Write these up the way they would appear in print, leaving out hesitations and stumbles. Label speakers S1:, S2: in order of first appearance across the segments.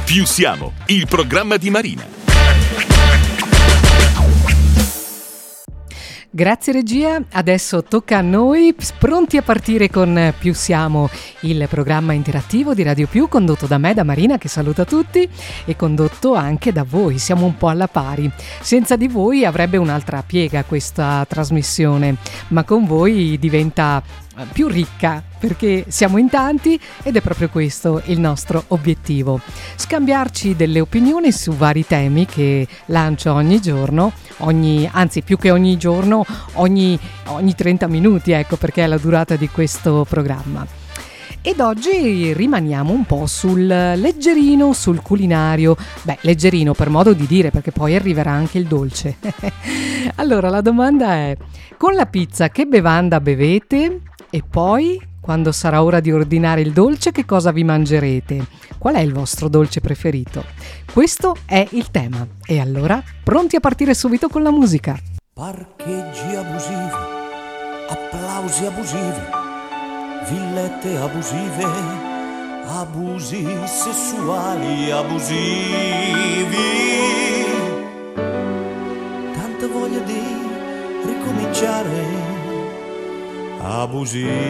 S1: Più siamo, il programma di Marina.
S2: Grazie regia, adesso tocca a noi, pronti a partire con Più siamo, il programma interattivo di Radio Più, condotto da me, da Marina, che saluta tutti, e condotto anche da voi. Siamo un po' alla pari. Senza di voi avrebbe un'altra piega questa trasmissione, ma con voi diventa più ricca, perché siamo in tanti ed è proprio questo il nostro obiettivo: scambiarci delle opinioni su vari temi che lancio ogni giorno, anzi più che ogni giorno, ogni 30 minuti, ecco, perché è la durata di questo programma. Ed oggi rimaniamo un po' sul leggerino, sul culinario. Leggerino per modo di dire, perché poi arriverà anche il dolce. Allora la domanda è: con la pizza che bevanda bevete? E poi, quando sarà ora di ordinare il dolce, che cosa vi mangerete? Qual è il vostro dolce preferito? Questo è il tema. E allora, pronti a partire subito con la musica.
S3: Parcheggi abusivi, applausi abusivi, villette abusive, abusi sessuali abusivi. Tanta voglia di ricominciare abusiva.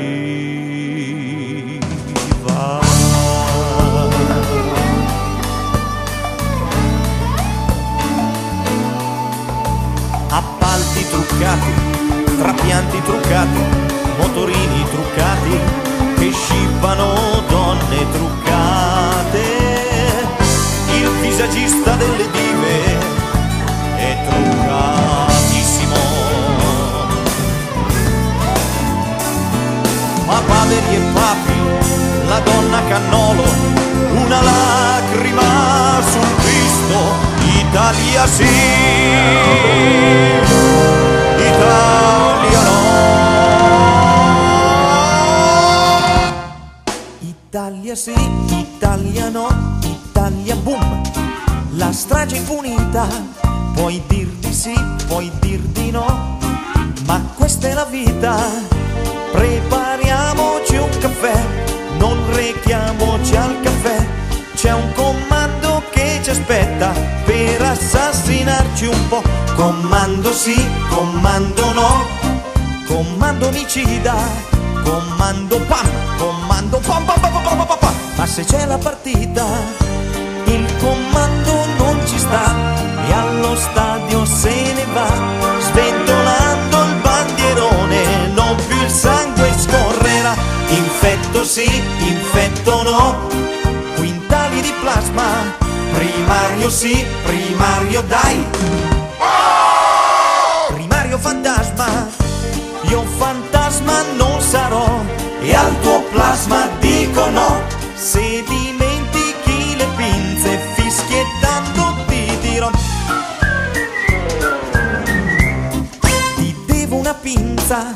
S3: Appalti truccati, trapianti truccati, motorini truccati che scippano donne truccate. Il visagista delle dive è truccatissimo. Papaveri e papi, la donna cannolo, una lacrima sul Cristo. Italia sì, Italia no. Italia sì, Italia no, Italia boom. La strage impunita, puoi dir di sì, puoi dir di no, ma questa è la vita. Prepariamoci un caffè, non rechiamoci al caffè. C'è un comando che ci aspetta per assassinarci un po'. Comando sì, comando no, comando omicida, comando pam, comando pam pam pam pam pam pam. Ma se c'è la partita, il comando non ci sta e allo stadio se ne va, sventolando il bandierone, non più il sangue scorrerà. Infetto sì, infetto no, quintali di plasma, primario sì, primario dai. Primario fantasma, io fantasma non sarò e al tuo plasma dico no. Se dimentichi le pinze fischiettando ti dirò: ti devo una pinza,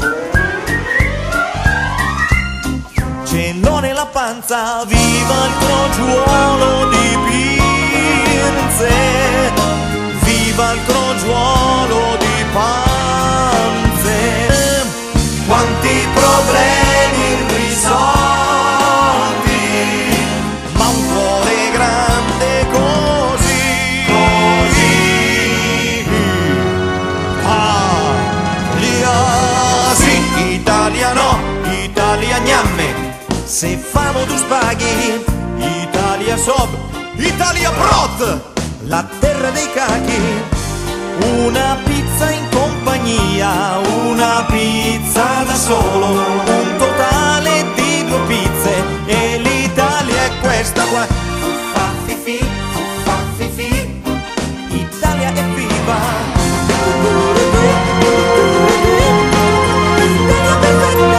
S3: ce l'ho nella panza. Viva il crogiuolo di pinze, viva il crogiuolo di panze. Quanti problemi irrisolti, ma un cuore grande così, così. Sì, Italia no, Italia gnamme. Se famo tu spaghi, Italia sob, Italia prot, la terra dei cachi. Una pizza in compagnia, una pizza da solo, un totale di 2 pizze e l'Italia è questa qua. Fuffa fifi, fuffa fifi, Italia è viva. Italia perfetta.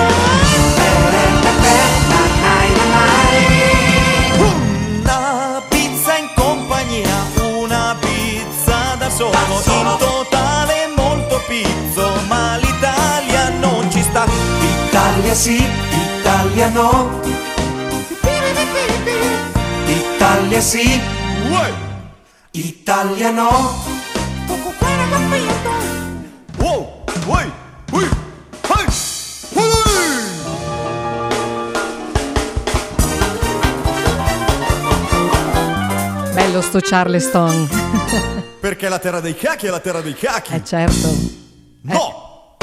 S3: Una pizza in compagnia, una pizza da solo, in totale molto pizzo, ma l'Italia non ci sta. Italia sì, Italia no, Italia sì, Italia no. Wow, uy, uy, hey,
S2: Bello sto Charleston.
S3: Perché la terra dei cachi è la terra dei cachi.
S2: Certo.
S3: No!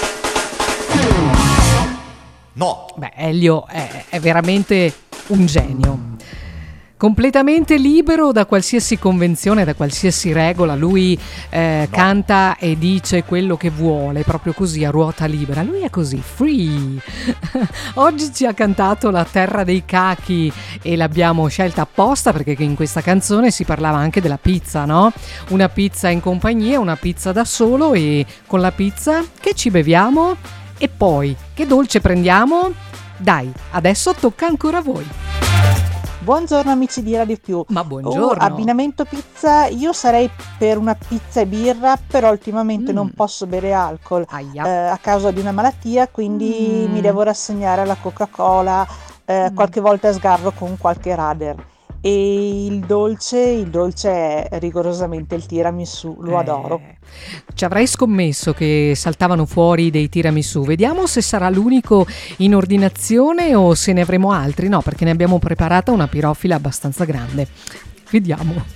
S3: No!
S2: Beh, Elio è veramente un genio. Completamente libero da qualsiasi convenzione, da qualsiasi regola. Lui canta e dice quello che vuole, proprio così, a ruota libera. Lui è così, free. Oggi ci ha cantato La terra dei cachi e l'abbiamo scelta apposta perché in questa canzone si parlava anche della pizza, no? Una pizza in compagnia, una pizza da solo, e con la pizza che ci beviamo? E poi che dolce prendiamo? Dai, adesso tocca ancora a voi.
S4: Buongiorno amici di Radio Più.
S2: Ma buongiorno.
S4: Abbinamento pizza, io sarei per una pizza e birra, però ultimamente non posso bere alcol a causa di una malattia, quindi mi devo rassegnare alla Coca-Cola, qualche volta sgarro con qualche radar. E il dolce è rigorosamente il tiramisù, lo adoro.
S2: Ci avrei scommesso che saltavano fuori dei tiramisù. Vediamo se sarà l'unico in ordinazione o se ne avremo altri. No, perché ne abbiamo preparata una pirofila abbastanza grande. Vediamo.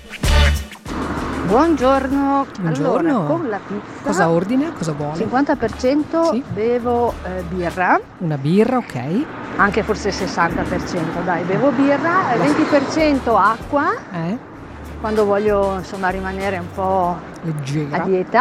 S5: Buongiorno. Allora, con la pizza
S2: cosa ordina? Cosa vuole?
S5: 50% sì. Bevo birra.
S2: Una birra, ok.
S5: Anche forse 60%, dai, bevo birra, 20% acqua. Quando voglio insomma rimanere un po' leggera a dieta.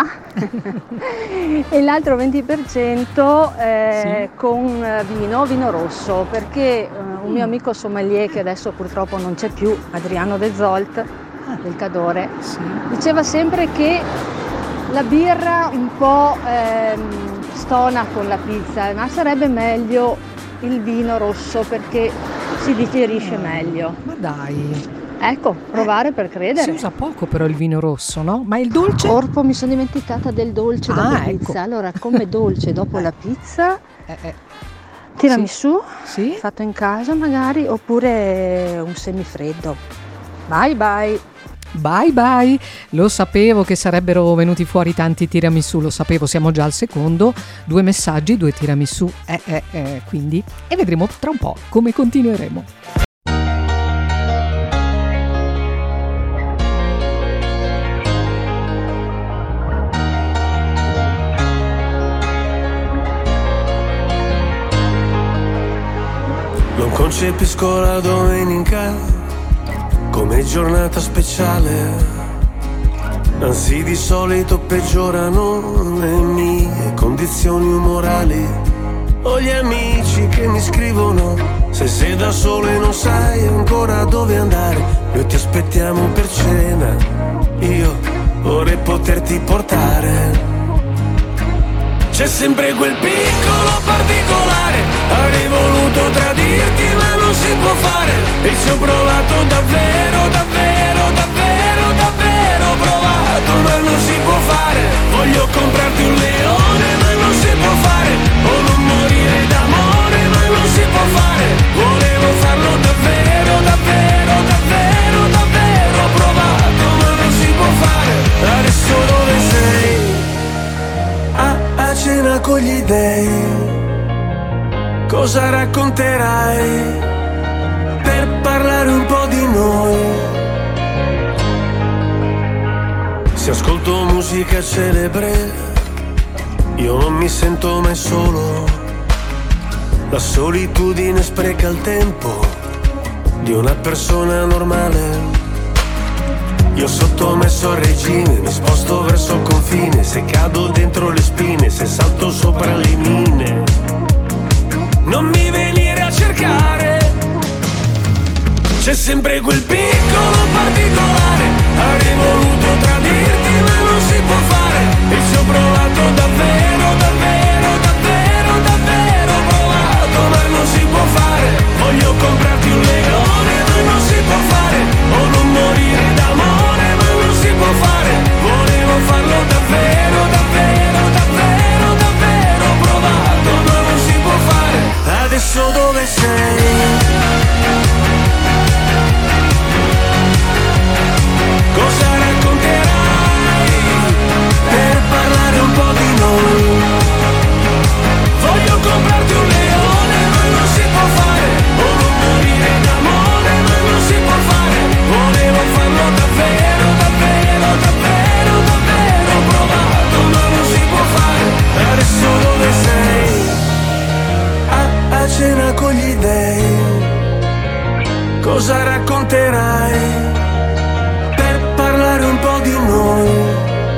S5: E l'altro 20% sì. Con vino rosso, perché un mio amico sommelier, che adesso purtroppo non c'è più, Adriano De Zolt, del Cadore, sì. Diceva sempre che la birra un po' stona con la pizza, ma sarebbe meglio il vino rosso perché si digerisce meglio.
S2: Ma dai!
S5: Ecco, provare per credere.
S2: Si usa poco però il vino rosso, no? Ma il dolce?
S5: Corpo, mi sono dimenticata del dolce dopo la
S2: ecco.
S5: pizza. Allora, come dolce dopo la pizza, tiramisù, sì. Fatto in casa magari, oppure un semifreddo. Bye bye.
S2: Bye bye, lo sapevo che sarebbero venuti fuori tanti tiramisù, lo sapevo, siamo già al secondo, 2 messaggi, 2 tiramisù, quindi, e vedremo tra un po' come continueremo.
S6: Non concepisco la domenica come giornata speciale, anzi di solito peggiorano le mie condizioni umorali. Ho gli amici che mi scrivono: se sei da solo e non sai ancora dove andare, noi ti aspettiamo per cena, io vorrei poterti portare. C'è sempre quel piccolo particolare, avrei voluto tradirti ma non si può fare, e ci ho provato davvero, davvero, davvero, davvero provato, ma non si può fare. Voglio comprarti un leone ma non si può fare, o non morire d'amore ma non si può fare. Volevo farlo davvero, davvero, davvero, davvero provato, ma non si può fare. Adesso dove sei? A cena con gli dèi, cosa racconterai per parlare un po' di noi? Se ascolto musica celebre, io non mi sento mai solo. La solitudine spreca il tempo di una persona normale. Io sottomesso al regime, mi sposto verso il confine, se cado dentro le spine, se salto sopra le mine. Non mi venire a cercare, c'è sempre quel piccolo particolare, avrei voluto tradirti ma non si può fare, e ci ho provato davvero, davvero, davvero, davvero provato, ma non si può fare. Voglio comprarti un leone ma non si può fare, o non morire d'amore ma non si può fare. Volevo farlo davvero, davvero, davvero, davvero provato, ma non si può fare. Adesso dove sei? Cosa racconterai per parlare un po' di noi? Voglio comprarti un leone ma non si può fare, o non morire d'amore ma cosa racconterai per parlare un po' di noi?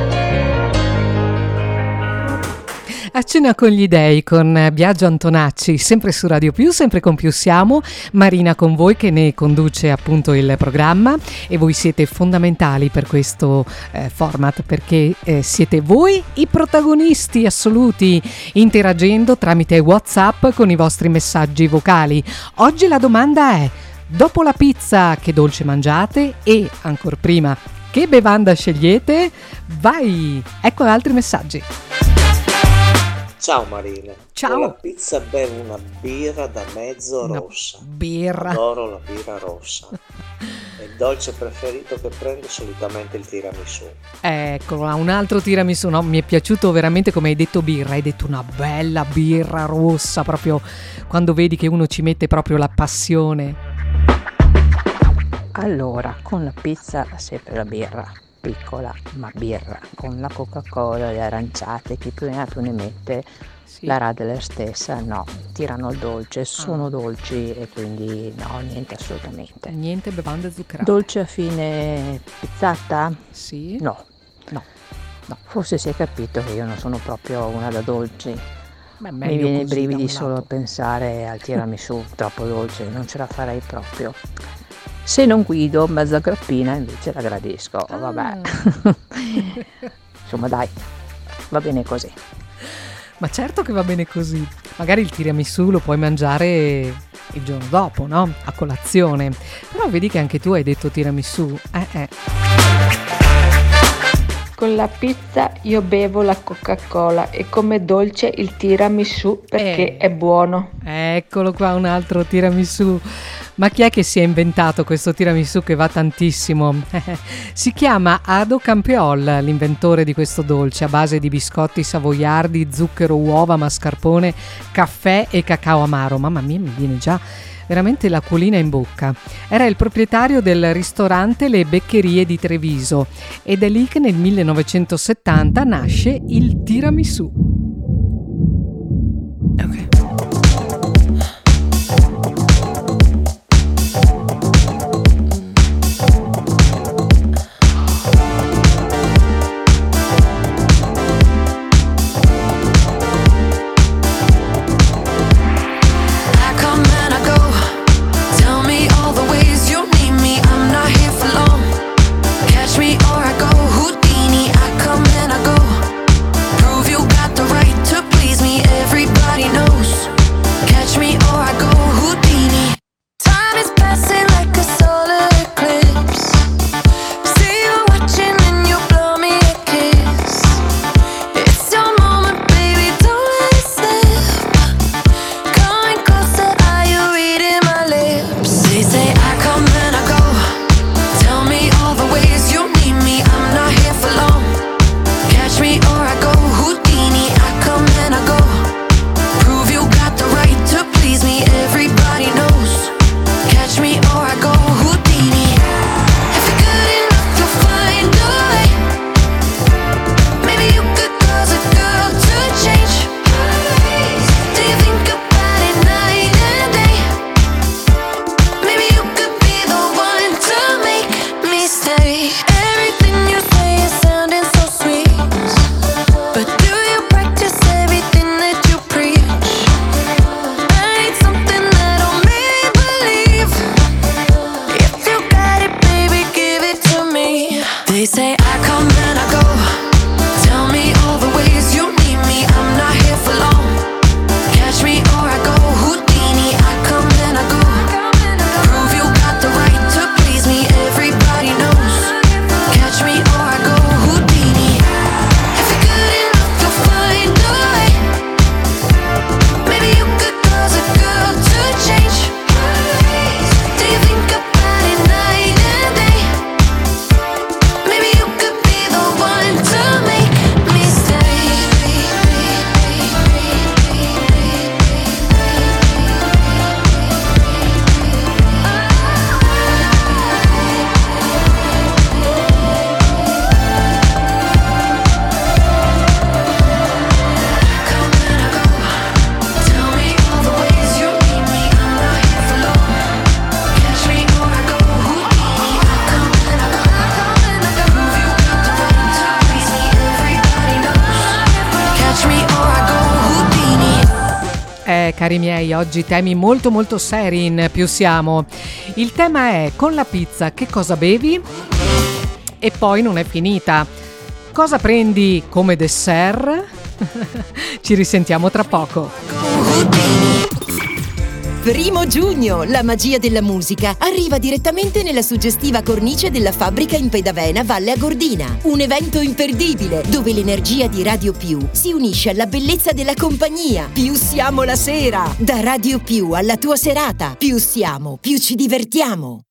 S2: A cena con gli dei con Biagio Antonacci, sempre su Radio Più, sempre con Più Siamo, Marina con voi che ne conduce appunto il programma, e voi siete fondamentali per questo format, perché siete voi i protagonisti assoluti, interagendo tramite WhatsApp con i vostri messaggi vocali. Oggi la domanda è: dopo la pizza che dolce mangiate, e ancora prima che bevanda scegliete? Vai, ecco altri messaggi.
S7: Ciao Marina.
S2: Ciao.
S7: Con la pizza bevo una birra da mezzo rossa.
S2: Birra.
S7: Adoro la birra rossa. Il dolce preferito che prendo è solitamente il tiramisù.
S2: Eccolo, un altro tiramisù. No, mi è piaciuto veramente come hai detto birra. Hai detto una bella birra rossa, proprio quando vedi che uno ci mette proprio la passione.
S8: Allora, con la pizza sempre la birra. Piccola, ma birra, con la Coca-Cola, le aranciate, chi più ne ha più ne mette, sì. La Radler stessa no, tirano il dolce, sono dolci e quindi no, niente assolutamente.
S2: Niente bevande zuccherate.
S8: Dolce a fine pizzata?
S2: Sì.
S8: No, forse si è capito che io non sono proprio una da dolci.
S2: Beh,
S8: mi viene i brividi solo a pensare al tiramisù, troppo dolce, non ce la farei proprio. Se non guido, mezza grappina invece la gradisco, vabbè. Insomma dai, va bene così.
S2: Ma certo che va bene così. Magari il tiramisù lo puoi mangiare il giorno dopo, no? A colazione. Però vedi che anche tu hai detto tiramisù.
S9: Con la pizza io bevo la Coca-Cola e come dolce il tiramisù perché è buono.
S2: Eccolo qua, un altro tiramisù. Ma chi è che si è inventato questo tiramisù che va tantissimo? Si chiama Ado Campeol, l'inventore di questo dolce a base di biscotti savoiardi, zucchero, uova, mascarpone, caffè e cacao amaro. Mamma mia, mi viene già veramente l'acquolina in bocca. Era il proprietario del ristorante Le Beccherie di Treviso ed è lì che nel 1970 nasce il tiramisù.
S10: Everybody knows
S2: cari miei, oggi temi molto molto seri in Più Siamo. Il tema è: con la pizza che cosa bevi? E poi non è finita. Cosa prendi come dessert? Ci risentiamo tra poco.
S10: 1 giugno, la magia della musica arriva direttamente nella suggestiva cornice della fabbrica in Pedavena, Valle Agordina. Un evento imperdibile dove l'energia di Radio Più si unisce alla bellezza della compagnia. Più siamo la sera. Da Radio Più alla tua serata. Più siamo, più ci divertiamo.